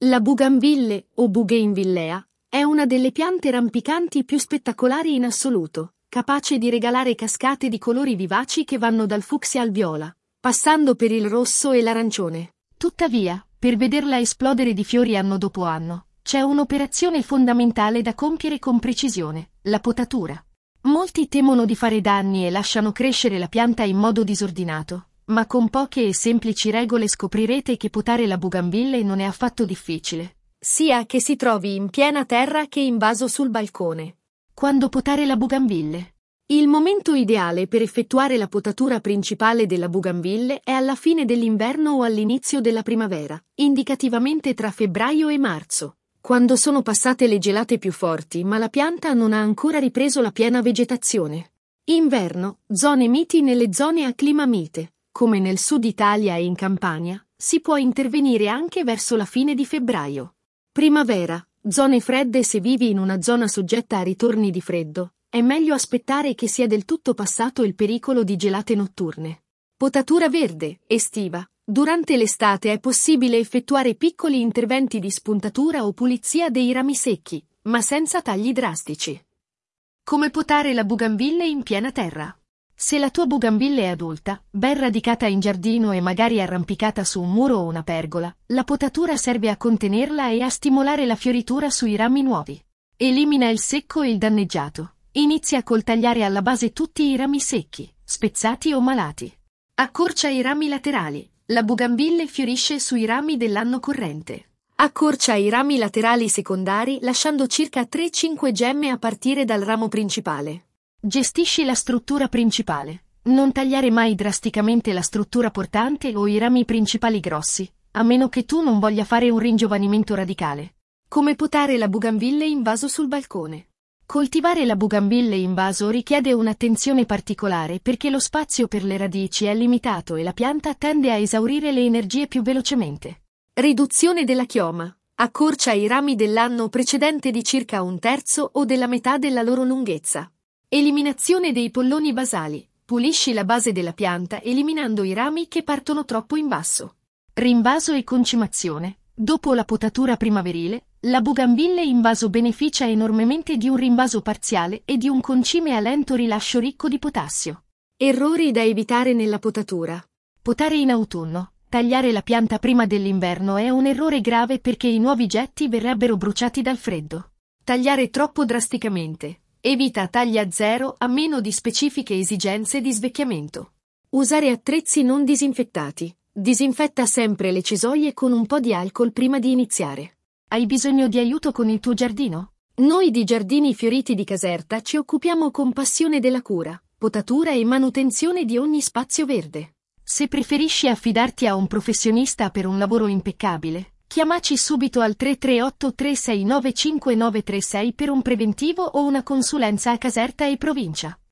La Bougainville, o Bougainvillea, è una delle piante rampicanti più spettacolari in assoluto, capace di regalare cascate di colori vivaci che vanno dal fucsia al viola, passando per il rosso e l'arancione. Tuttavia, per vederla esplodere di fiori anno dopo anno, c'è un'operazione fondamentale da compiere con precisione: la potatura. Molti temono di fare danni e lasciano crescere la pianta in modo disordinato, ma con poche e semplici regole scoprirete che potare la Bougainville non è affatto difficile, sia che si trovi in piena terra che in vaso sul balcone. Quando potare la Bougainville? Il momento ideale per effettuare la potatura principale della Bougainville è alla fine dell'inverno o all'inizio della primavera, indicativamente tra febbraio e marzo, quando sono passate le gelate più forti ma la pianta non ha ancora ripreso la piena vegetazione. Inverno, zone miti. Nelle zone a clima mite, come nel sud Italia e in Campania, si può intervenire anche verso la fine di febbraio. Primavera, zone fredde. Se vivi in una zona soggetta a ritorni di freddo, è meglio aspettare che sia del tutto passato il pericolo di gelate notturne. Potatura verde, estiva. Durante l'estate è possibile effettuare piccoli interventi di spuntatura o pulizia dei rami secchi, ma senza tagli drastici. Come potare la Bougainville in piena terra? Se la tua Bougainville è adulta, ben radicata in giardino e magari arrampicata su un muro o una pergola, la potatura serve a contenerla e a stimolare la fioritura sui rami nuovi. Elimina il secco e il danneggiato. Inizia col tagliare alla base tutti i rami secchi, spezzati o malati. Accorcia i rami laterali. La Bougainville fiorisce sui rami dell'anno corrente. Accorcia i rami laterali secondari lasciando circa 3-5 gemme a partire dal ramo principale. Gestisci la struttura principale. Non tagliare mai drasticamente la struttura portante o i rami principali grossi, a meno che tu non voglia fare un ringiovanimento radicale. Come potare la Bougainville in vaso sul balcone? Coltivare la Bougainville in vaso richiede un'attenzione particolare perché lo spazio per le radici è limitato e la pianta tende a esaurire le energie più velocemente. Riduzione della chioma. Accorcia i rami dell'anno precedente di circa 1/3 o della metà della loro lunghezza. Eliminazione dei polloni basali. Pulisci la base della pianta eliminando i rami che partono troppo in basso. Rinvaso e concimazione. Dopo la potatura primaverile, la Bougainville in vaso beneficia enormemente di un rinvaso parziale e di un concime a lento rilascio ricco di potassio. Errori da evitare nella potatura. Potare in autunno. Tagliare la pianta prima dell'inverno è un errore grave perché i nuovi getti verrebbero bruciati dal freddo. Tagliare troppo drasticamente. Evita tagli a zero a meno di specifiche esigenze di svecchiamento. Usare attrezzi non disinfettati. Disinfetta sempre le cisoie con un po' di alcol prima di iniziare. Hai bisogno di aiuto con il tuo giardino? Noi di Giardini Fioriti di Caserta ci occupiamo con passione della cura, potatura e manutenzione di ogni spazio verde. Se preferisci affidarti a un professionista per un lavoro impeccabile, chiamaci subito al 338 369 5936 per un preventivo o una consulenza a Caserta e provincia.